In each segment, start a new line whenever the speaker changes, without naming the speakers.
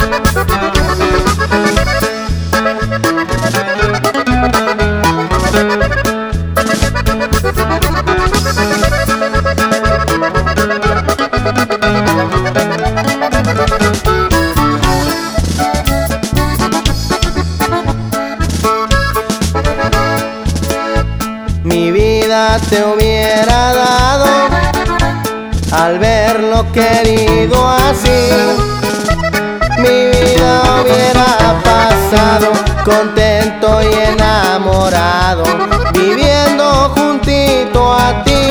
Mi vida te hubiera dado al verlo querido así. Mi vida hubiera pasado contento y enamorado, viviendo juntito a ti.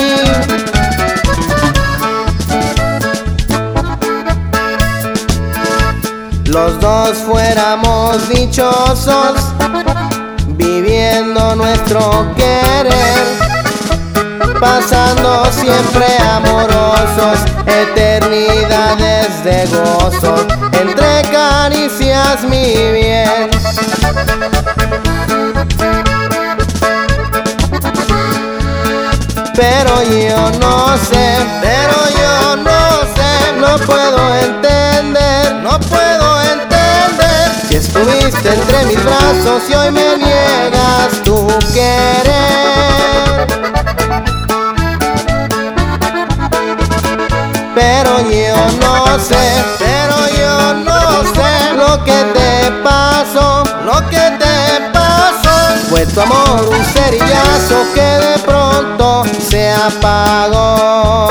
Los dos fuéramos dichosos, viviendo nuestro querer, pasando siempre amorosos, eternidades de gozo, entre caricias mi bien. Pero yo no sé, no puedo entender, si estuviste entre mis brazos y hoy me niegas tu querer. Pero yo no sé lo que te pasó, fue tu amor un cerillazo que de pronto se apagó.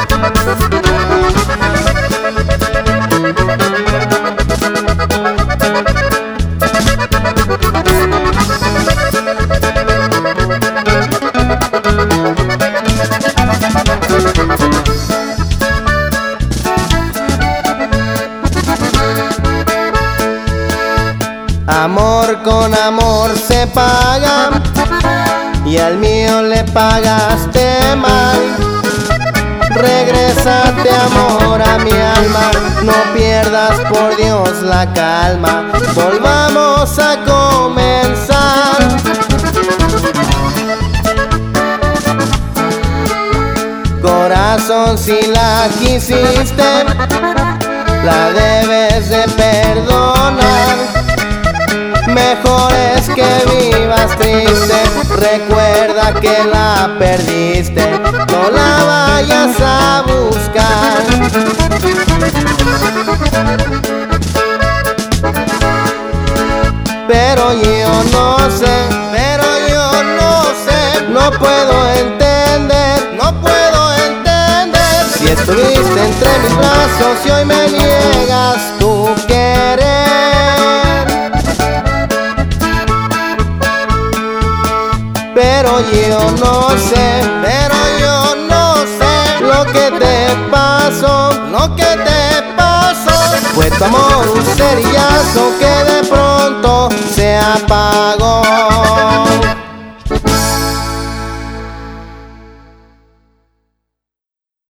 Amor con amor se paga y al mío le pagaste mal. Regrésate amor a mi alma, no pierdas por Dios la calma, volvamos a comenzar. Corazón, si la quisiste, la debes de perdonar. Mejor es que vivas triste, recuerda que la perdiste, no la vayas a buscar. Pero yo no sé, no puedo entender, si estuviste entre mis brazos y hoy me niegas tu querer. Pero yo no sé lo que te pasó, fue tu amor un cerillazo que de pronto se apagó.